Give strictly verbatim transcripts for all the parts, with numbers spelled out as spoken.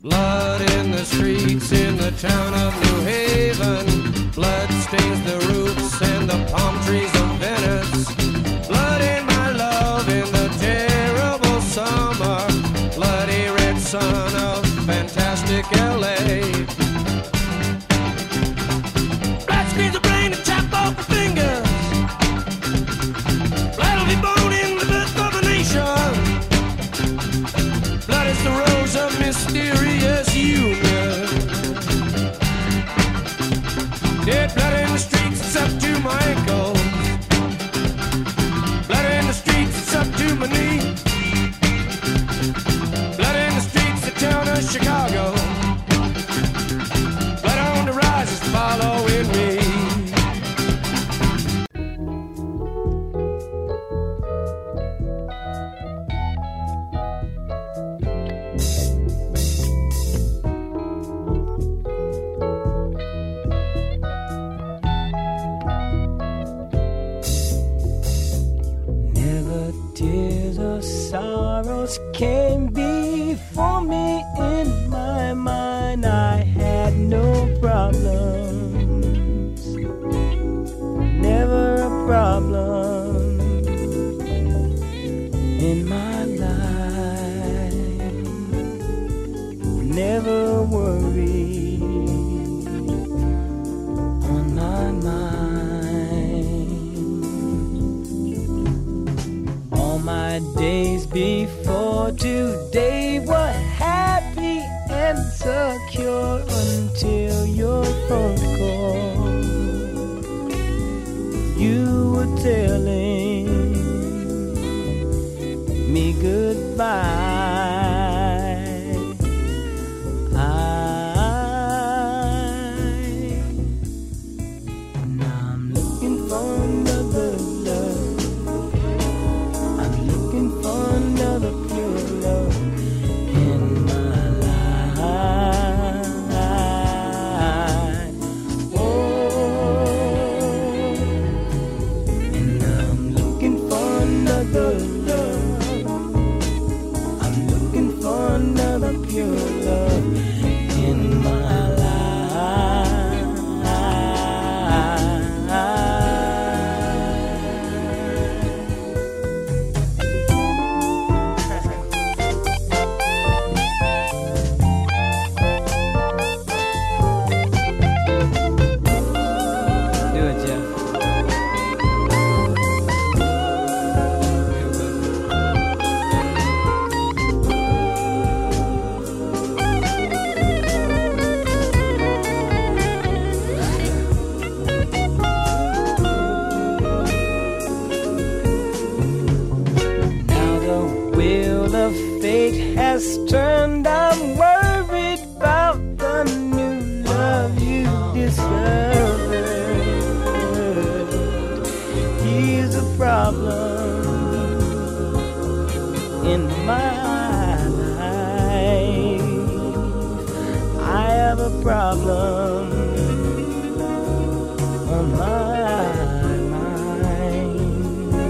Blood in the streets in the town of New Haven. Blood stains the roofs and the palm trees of Venice. Blood in my love in the terrible summer. Bloody red sun of fantastic L A. Blood screens the brain and chop off the fingers. Blood will be born in the birth of a nation. Blood is the rose of mysterious union. Dead blood in the streets, it's up to my ankles. Blood in the streets, it's up to my knee. Blood in the streets, the town of Chicago. Blood on the rise is following me. Tears of sorrows came before me. In my mind I had no problems, never a problem in my life, never worried on my mind. All my days before today were happy and secure until your phone call. You were telling me goodbye. I now I'm looking for another love. I'm looking for another pure love in my life. Oh, and I'm looking for another love. I'm looking for another pure love in my life. Do it, Jeff. Now the wheel of fate has turned. I'm worried about the new love you discovered. Here's a problem in my life. I have a problem on my mind.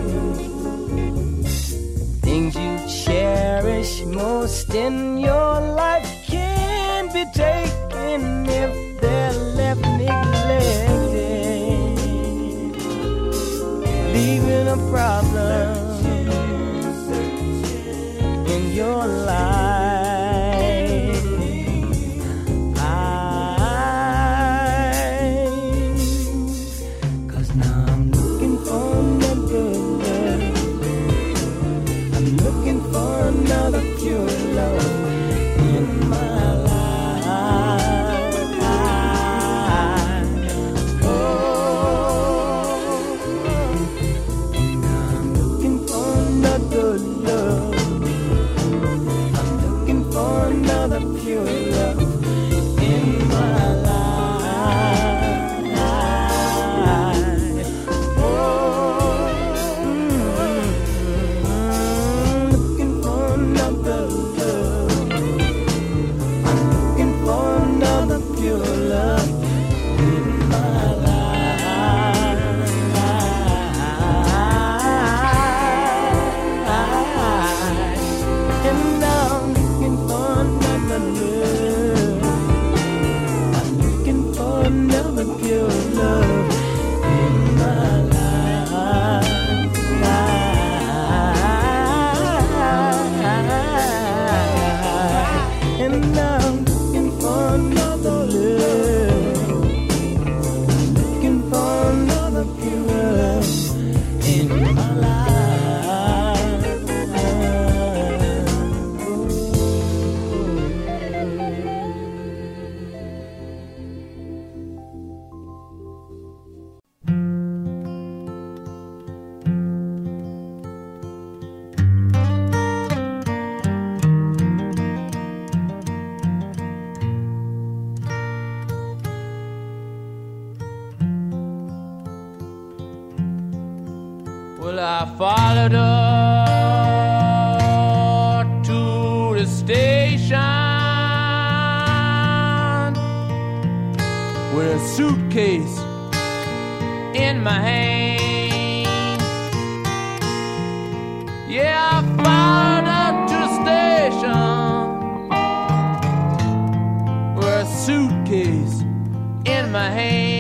Things you cherish most in your life can be taken if they're left neglected, leaving a problem in your life. I, 'cause now I'm looking for another love. I'm looking for another pure love in my life. Oh, and I'm looking for another love. I'm looking for another pure love in my life. Oh, mm, looking for another love. I'm looking for another followed her to the station with a suitcase in my hand. Yeah, I followed her to the station with a suitcase in my hand.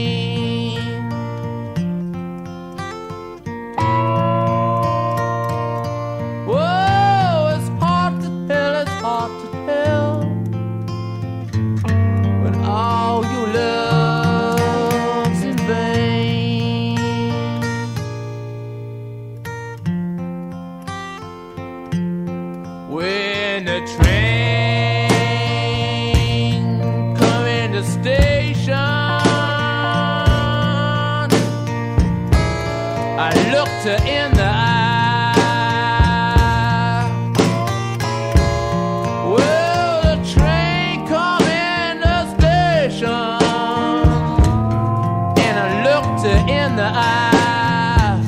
In the eye. Well, the train come in the station, and I looked her in the eye.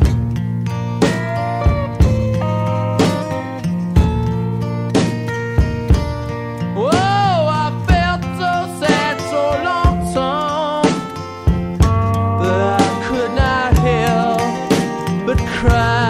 Whoa, I felt so sad, so lonesome, that I could not help but cry.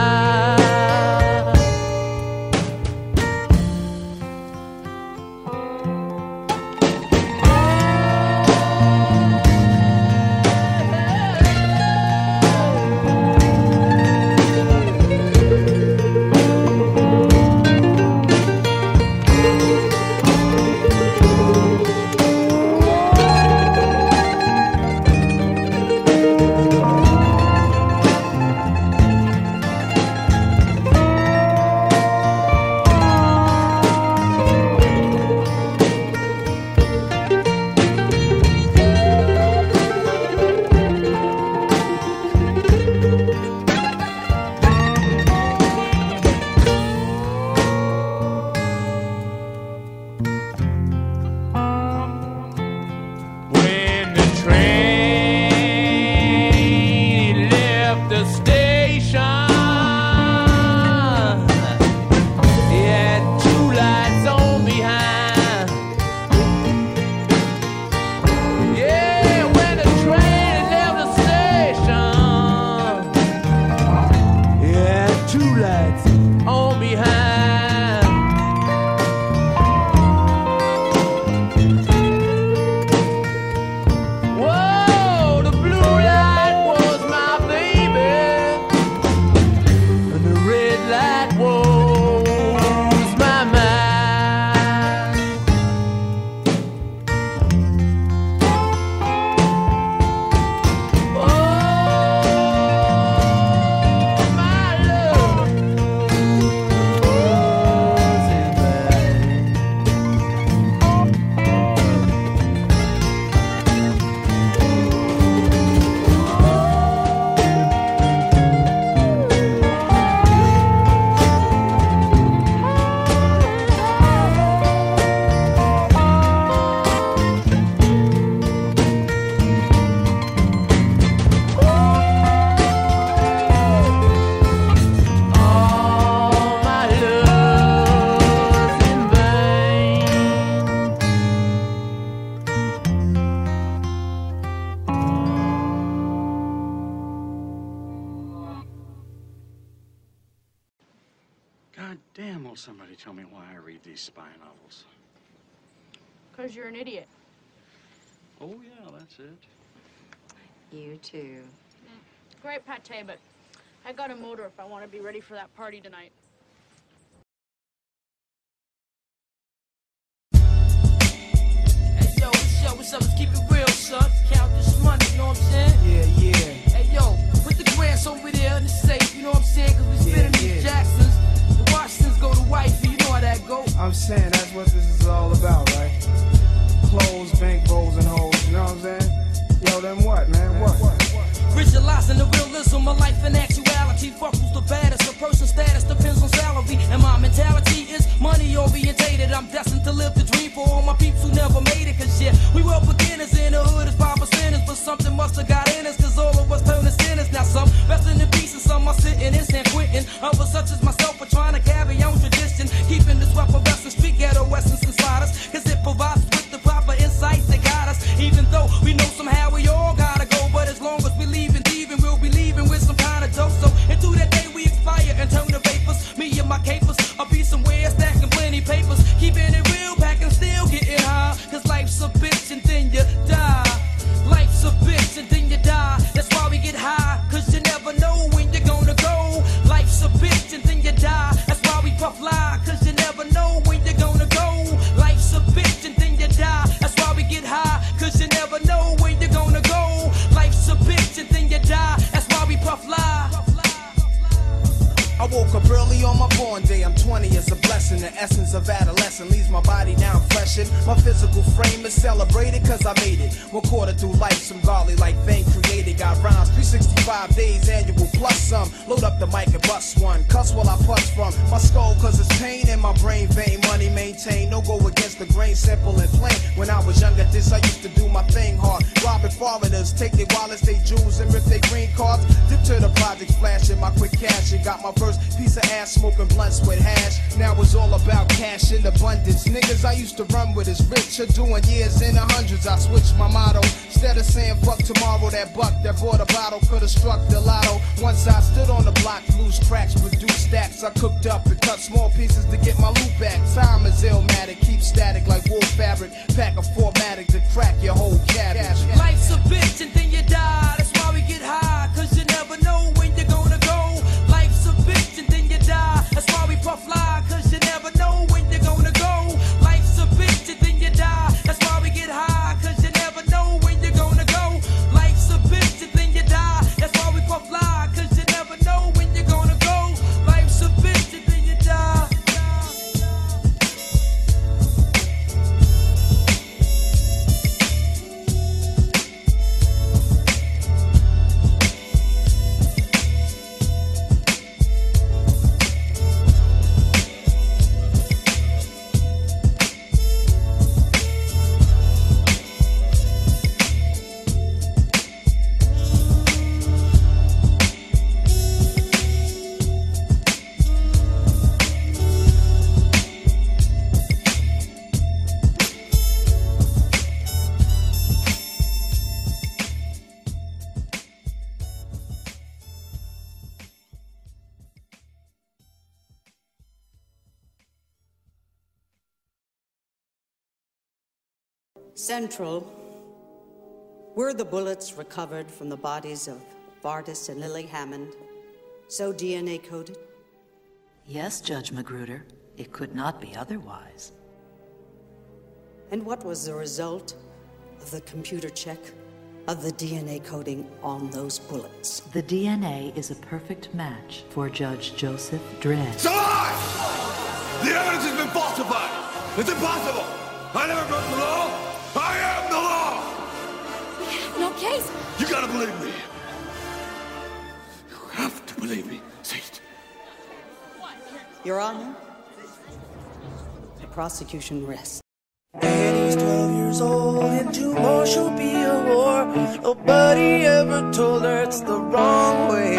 God damn, will somebody tell me why I read these spy novels? Because you're an idiot. Oh, yeah, that's it. You too. Mm, great pate, but I got a motor if I want to be ready for that party tonight. Hey, yo, what's up, what's up? Let's keep it real, son. Count this money, you know what I'm saying? Yeah, yeah. Hey, yo, put the grants over there in the safe, you know what I'm saying? Because we spinning Yeah, these yeah. Jacksons. The Washingtons go to wifey, you know how that go. I'm saying that's what this is all about, right? Clothes, bank rolls, and hoes, you know what I'm saying? Yo, then what, man? What? what, what? Visualizing the realism of life and actuality. Fuck who's the baddest. A person's status depends on salary. And my mentality is money orientated. I'm destined to live the dream for all my peeps who never made it. Cause yeah, we were beginners in the hood as five percenters. But something must have got in us. Cause all of us turn to sinners. Now some resting in peace and some are sitting in San Quentin. Only on my born day, I'm twenty is a blessing. The essence of adolescence leaves my body now freshened. My physical frame is celebrated cause I made it. One quarter through life, some godly like thing created. Got rhymes, three sixty-five days annual plus some. Load up the mic and bust one. Cuss while I puss from my skull cause it's pain in my brain vein. Money maintained, no go against the grain, simple and plain. When I was younger, this I used to do my thing hard. Robbing foreigners, take their wallets, they jewels, and rip their green cards. Dip to the projects, flashing my quick cash. And got my first piece of ass, smoking blunts with hash. Now it's all about cash in abundance. Niggas I used to run with is rich, are doing years in the hundreds. I switched my motto. Instead of saying fuck tomorrow, that buck that bought a bottle could've struck the lotto. Once I stood on the block, loose cracks, produced stacks. I cooked up and cut small pieces to get my loot back. Time is illmatic, keep static like wool fabric. Pack a formatic to crack your whole cabbage. Life's a bitch and then you die. That's why we get high, cause you never know when you're gonna go. Life's a bitch and then you die. That's why we puff fly, cause you never know when you're gonna go. Life's a bitch and then you die. That's why we get high, cause you never know when you're gonna go. Life's a bitch and then you die. That's why we puff fly, cause you never know when you're gonna go. Life's a bitch and then you die. Central, were the bullets recovered from the bodies of Vardis and Lily Hammond so D N A coded? Yes, Judge Magruder. It could not be otherwise. And what was the result of the computer check of the D N A coding on those bullets? The D N A is a perfect match for Judge Joseph Dredd. It's a lie! The evidence has been falsified! It's impossible! I never broke the law! I am the law! We have no case! You gotta believe me! You have to believe me. Say it. Your Honor, the prosecution rests. Annie's twelve years old, and tomorrow she'll be a whore. Nobody ever told her it's the wrong way.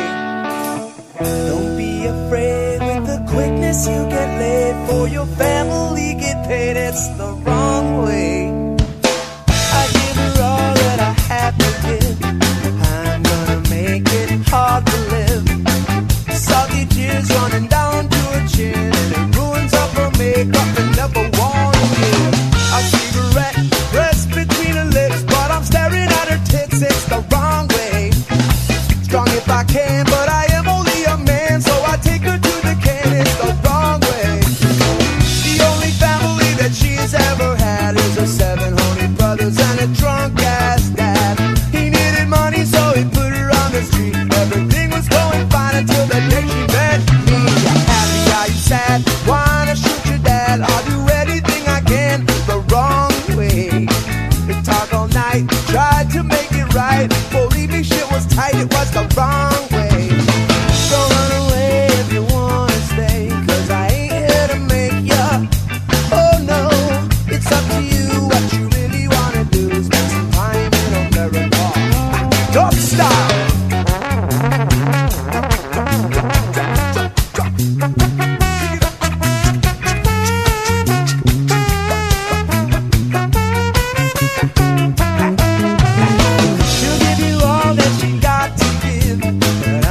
Don't be afraid with the quickness you get laid. For your family get paid, it's the wrong way. I give her all that I have to give. I'm gonna make it hard to live. Salty tears running down to her chin, and it ruins up her makeup and never wanna give. A cigarette pressed between her lips, but I'm staring at her tits, it's the wrong way. Strong if I can, but I am only a man, so I take her to the can, it's the wrong way. The only family that she's ever had is her seven honey brothers and a drunk ass dad. He needed money, so he put her on the street. Everything was going fine until the day she met me. Are happy, are you sad? Wanna shoot your dad? I'll do anything I can the wrong way. They talk all night, tried to make it right. Believe me, shit was tight, it was the wrong way. Don't run away if you wanna stay, cause I ain't here to make ya. Oh no, it's up to you. What you really wanna do is spend some time in America. Don't stop. She'll give you all that she got to give, but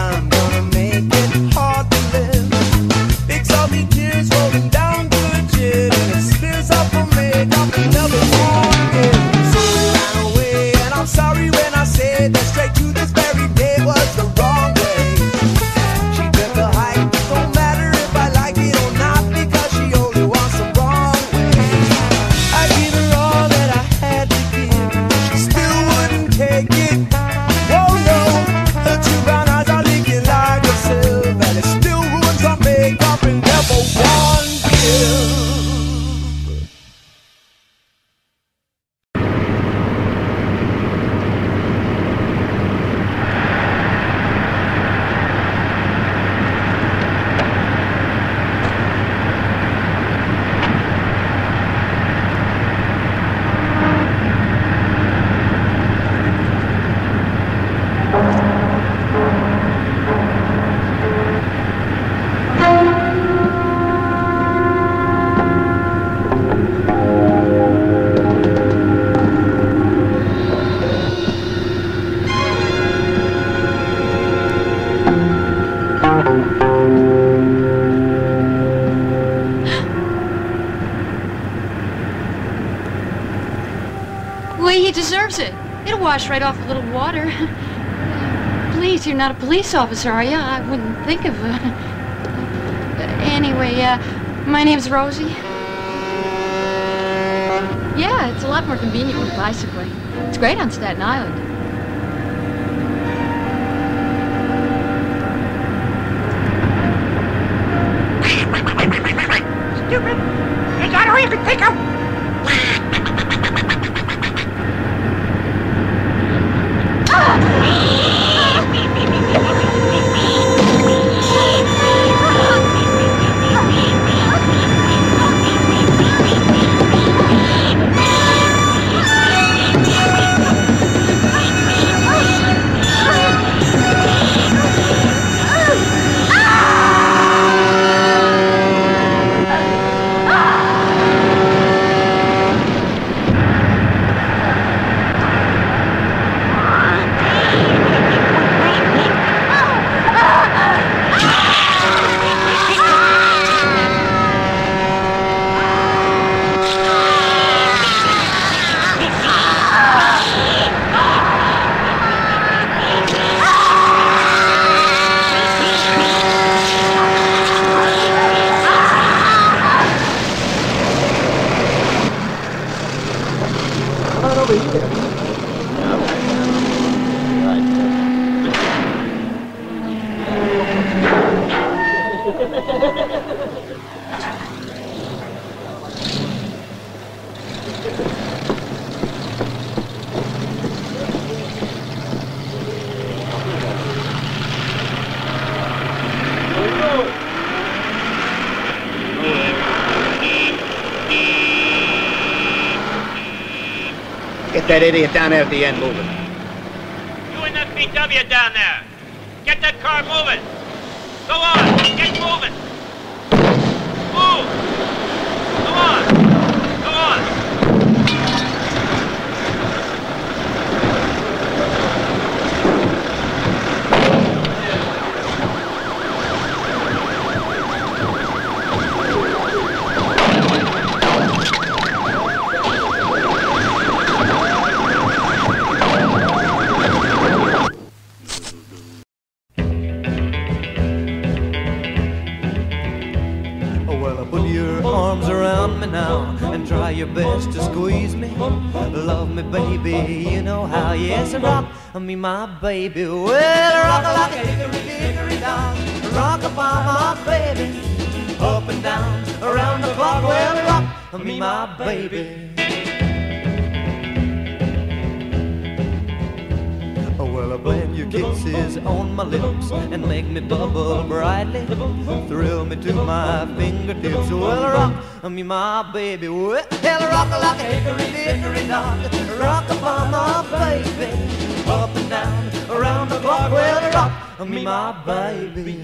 Hey, he deserves it. It'll wash right off a little water. Please, you're not a police officer, are you? I wouldn't think of... Uh... Anyway, uh, my name's Rosie. Yeah, it's a lot more convenient with bicycling. It's great on Staten Island. Stupid! You got her, you can take her! Get that idiot down there at the end moving. You in that B W down there. Get that car moving. Go on, get moving. Move. Go on. Go on. Try your best to squeeze me. Love me, baby, you know how. Yes, rock me, my baby. Well, rock like a hickory dickory down. Rock upon my baby. Up and down, around the clock. Well, rock me, my baby. Well, I blend your kisses on my lips and make me bubble brightly. Thrill me to my fingertips. Well, rock me, my baby. Well, rock like a hickory dickory dock. Rock upon my baby. Up and down, around the clock. Well, rock me, my baby.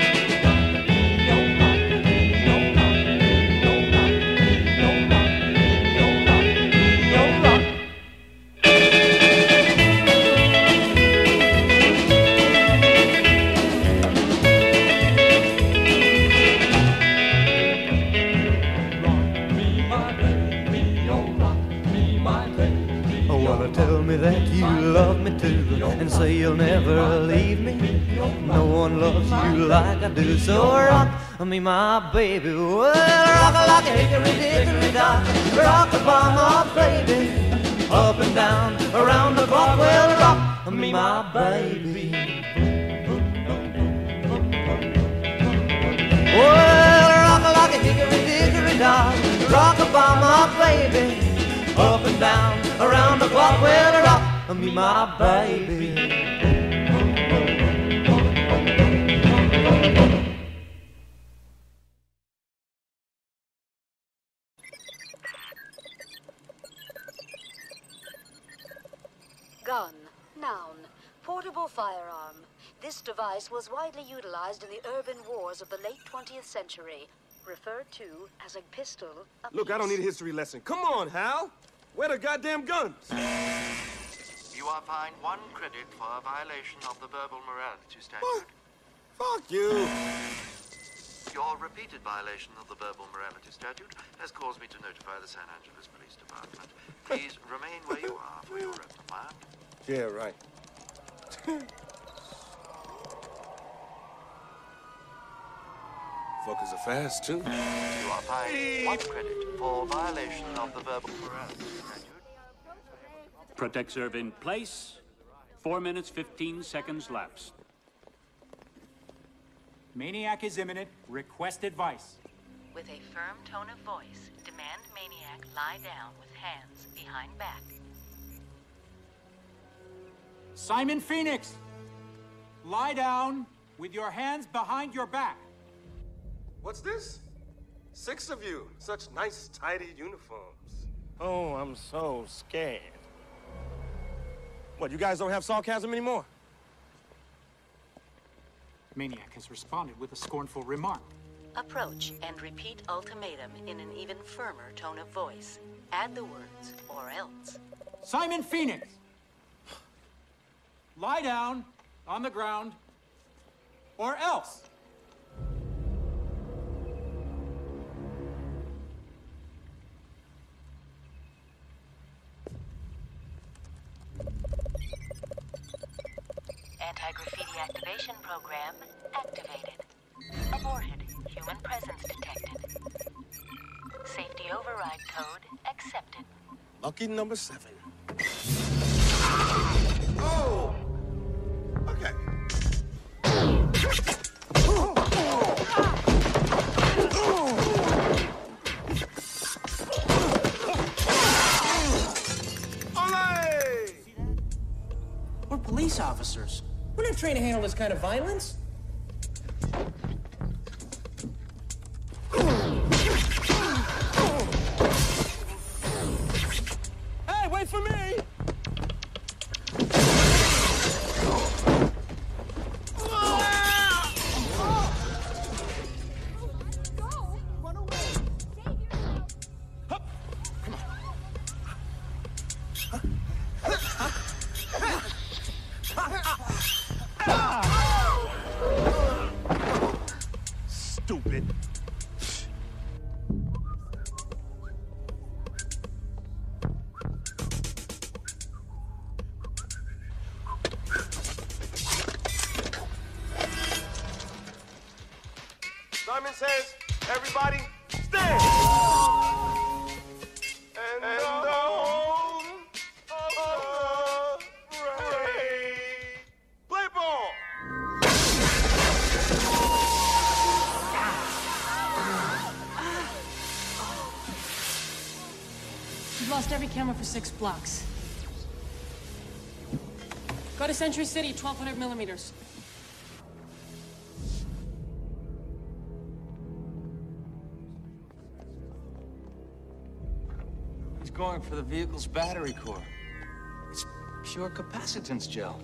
That you love me too, and say you'll never leave me. No one loves you like I do, so rock me, my baby. Well, rock like a hickory dickory dock. Rock upon my baby. Up and down, around the clock. Well, rock me, my baby. Well, rock like a hickory dickory dock. Rock upon my baby. Up and down, around the clock. Well, rock me, my baby. Gun, noun, portable firearm. This device was widely utilized in the urban wars of the late twentieth century. Referred to as a pistol. A Look, I don't need a history lesson. Come on, Hal. Where the goddamn guns? You are fined one credit for a violation of the verbal morality standard. What? Fuck you. Your repeated violation of the verbal morality statute has caused me to notify the San Angeles Police Department. Please remain where you are for your reprimand. Yeah, right. Fuckers are fast, too. You are fined one credit for violation of the verbal morality statute. Protect serve in place. Four minutes, fifteen seconds lapse. Maniac is imminent. Request advice. With a firm tone of voice, demand Maniac lie down with hands behind back. Simon Phoenix, lie down with your hands behind your back. What's this? Six of you. Such nice, tidy uniforms. Oh, I'm so scared. What, you guys don't have sarcasm anymore? Maniac has responded with a scornful remark. Approach and repeat ultimatum in an even firmer tone of voice. Add the words, or else. Simon Phoenix! Lie down on the ground, or else. Anti-graffiti activation program activated. Aborted. Human presence detected. Safety override code accepted. Lucky number seven. Oh! Okay. We're police officers. We're not trained to handle this kind of violence. Hey, wait for me! Stupid. Simon says, everybody, stand! And, and the home of the brave. Play ball! We've lost every camera for six blocks. Go to Century City, twelve hundred millimeters. He's going for the vehicle's battery core. It's pure capacitance gel.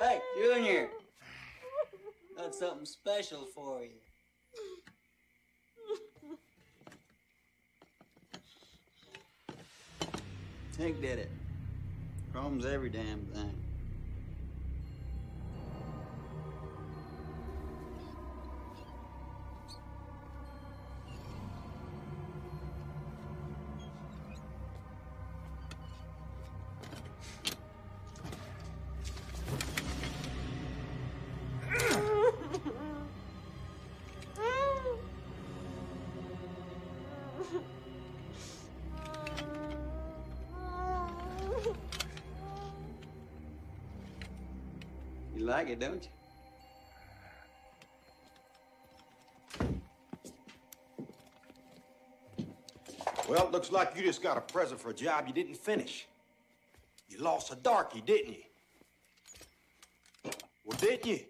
Hey, Junior. Got something special for you. Hank did it. Chrome's every damn thing. You like it, don't you? Well, it looks like you just got a present for a job you didn't finish. You lost a darky, didn't you? Well, didn't you?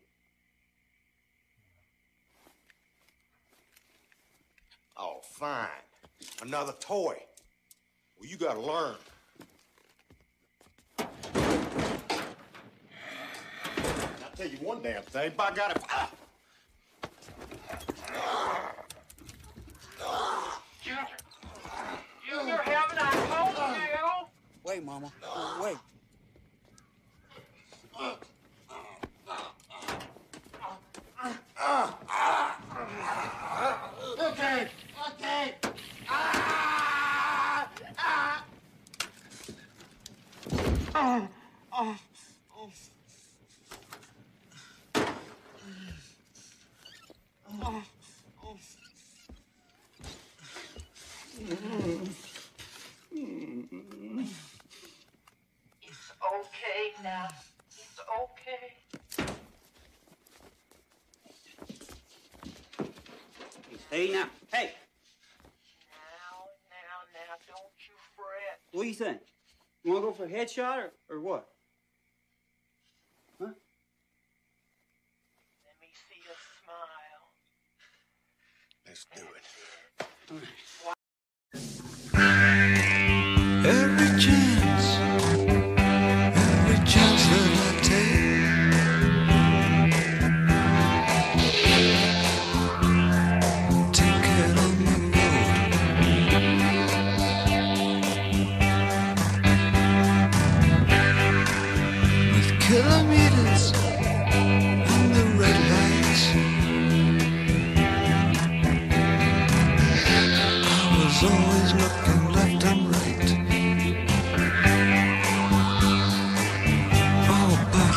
Oh, fine. Another toy. Well, you gotta learn. I'll tell you one damn thing. By God, if I... Junior! Junior, haven't I told you? Wait, Mama. Wait. Okay, okay. Ah! Ah! Oh, oh, oh. Oh, oh. It's okay now. It's okay. Hey, now. Hey. Now, now, now, don't you fret. What do you think? You want to go for a headshot or, or what? Huh? Let me see a smile. Let's do it. All right. Every chance, every chance that I take, take it on the road. With kilometers and the red lights, I was always looking left and right. Oh, but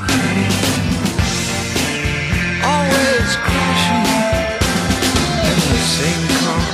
always crashing in the same car.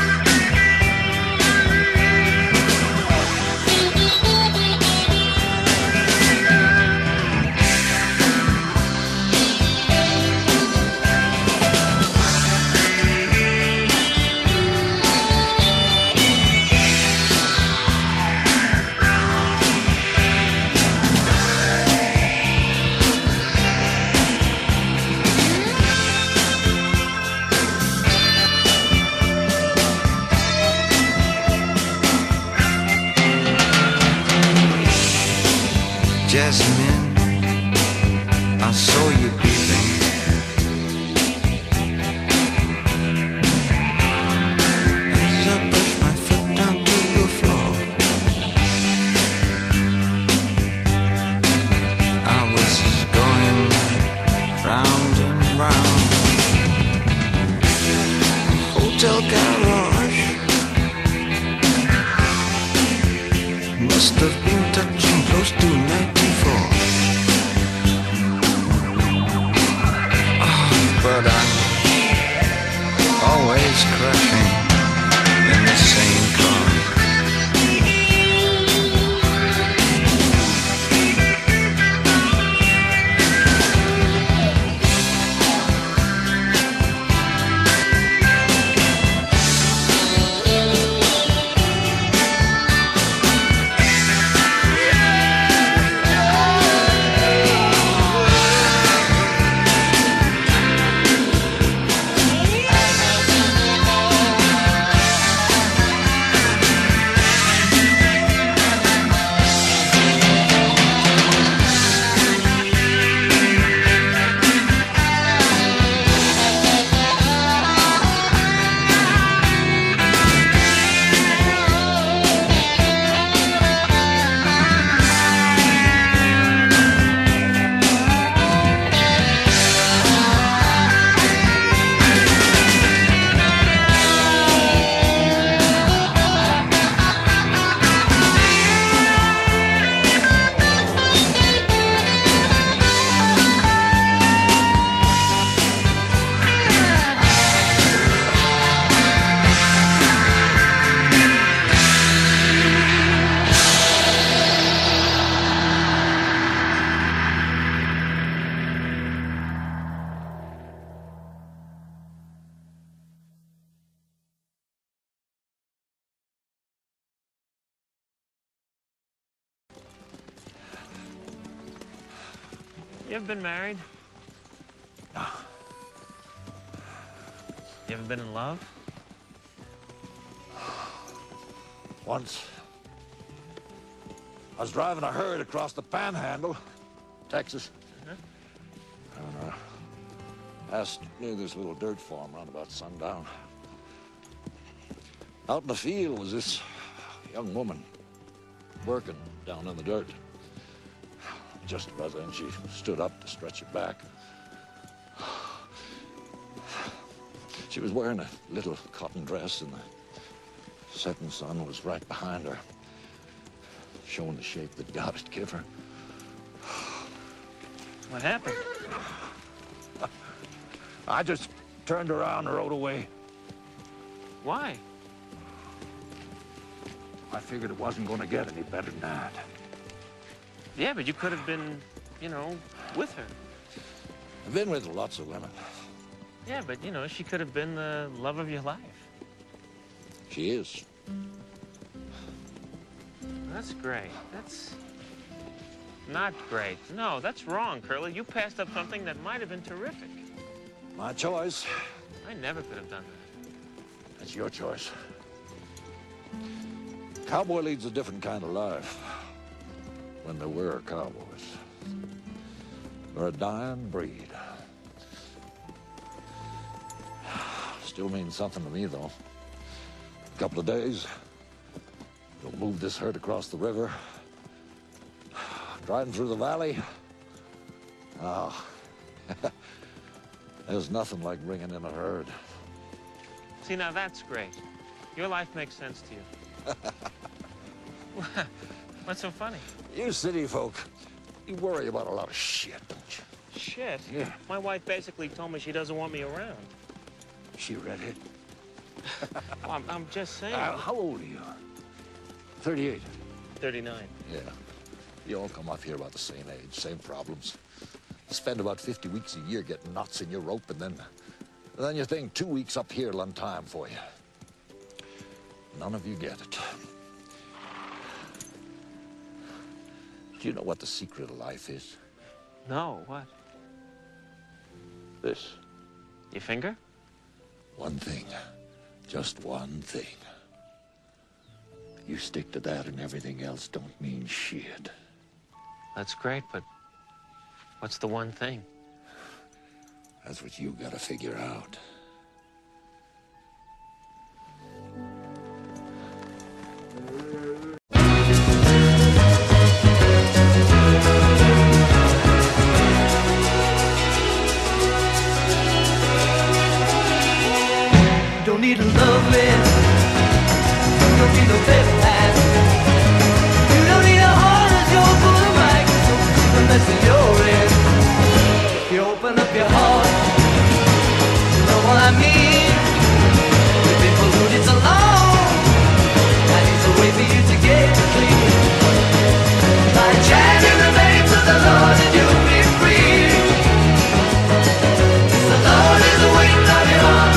Jasmine, I saw you peeping. As I pushed my foot down to the floor, I was going round and round. Hotel garage must have been touching close to ninety-four. Oh, but I'm always crashing in the same car. You ever been married? No. You ever been in love? Once. I was driving a herd across the Panhandle, Texas. Uh-huh. And, uh, passed near this little dirt farm around about sundown. Out in the field was this young woman working down in the dirt. Just about then, she stood up to stretch it back. She was wearing a little cotton dress, and the setting sun was right behind her, showing the shape that God had given her. What happened? I just turned around and rode away. Why? I figured it wasn't going to get any better than that. Yeah, but you could have been, you know, with her. I've been with lots of women. Yeah, but, you know, she could have been the love of your life. She is. That's great. That's not great. No, that's wrong, Curly. You passed up something that might have been terrific. My choice. I never could have done that. That's your choice. Cowboy leads a different kind of life. When there were cowboys. They're a dying breed. Still means something to me, though. A couple of days, we'll move this herd across the river. Driving through the valley. Ah, oh. There's nothing like bringing in a herd. See, now that's great. Your life makes sense to you. What's so funny? You city folk, you worry about a lot of shit, don't you? Shit? Yeah. My wife basically told me she doesn't want me around. She redhead? Well, I'm, I'm just saying. Uh, how old are you? thirty-eight. thirty-nine. Yeah. You all come off here about the same age, same problems. Spend about fifty weeks a year getting knots in your rope, and then, and then you think two weeks up here will time for you. None of you get it. Do you know what the secret of life is? No, what? This. Your finger? One thing. Just one thing. You stick to that and everything else don't mean shit. That's great, but what's the one thing? That's what you gotta figure out. Don't need to love me. Don't need no paper hat. You don't need a heart as your full of mic. The mess that you're in. If you open up your heart, you know what I mean. We've been polluted so long. I need a way for you to get clean. By chanting the names of the Lord and you'll be free. The Lord is waiting on your heart.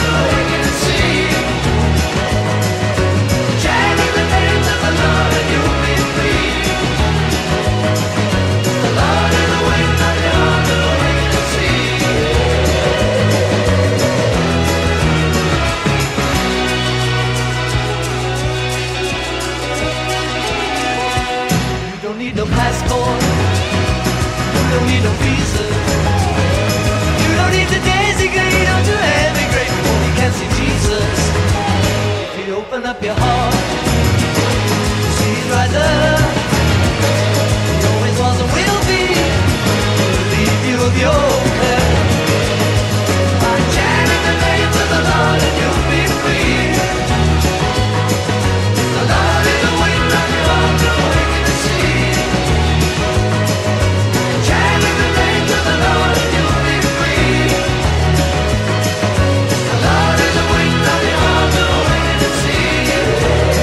No passport, you don't need no visa. You don't need the daisy green or to emigrate before you can see Jesus. If you open up your heart, see He's right there. He always was and will be. Relieve you of your care. By chanting the names of the Lord and you'll be free. The Lord is waiting on your heart to awaken to see. Yeah.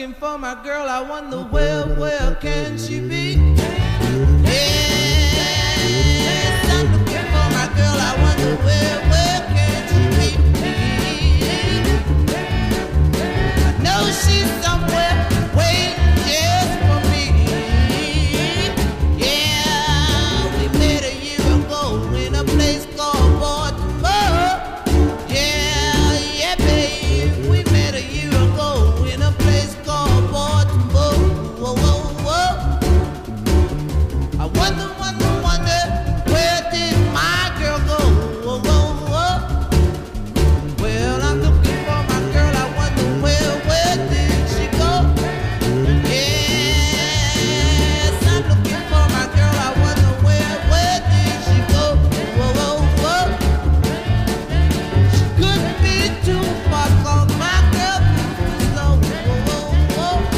looking for my girl. I wonder where, where can she be? Yes, I'm looking for my girl. I wonder where, where can she be? I know she's somewhere waiting just for me. Yeah, we met a year ago in a place called Baltimore. Yeah, yeah, babe, we met a year ago in a place called Baltimore. Whoa, whoa, whoa. I wonder, wonder, wonder, where did my girl go? Whoa, whoa, whoa. Well, I'm looking for my girl. I wonder where, where did she go? Yes, I'm looking for my girl. I wonder where, where did she go? Whoa, whoa, whoa. She couldn't be too far 'cause my girl moves too slow. Whoa, whoa, whoa.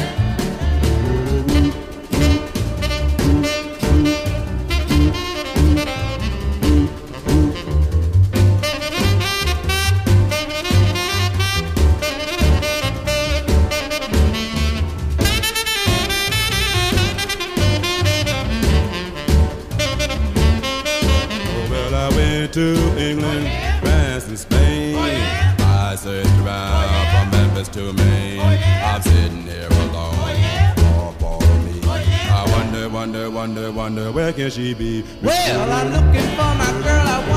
Well, I went to England, France, and Spain. I searched around from Memphis to Maine. I'm sitting here alone, all for me. I wonder, wonder, wonder, wonder, where can she be? Well, I'm looking for my girl. I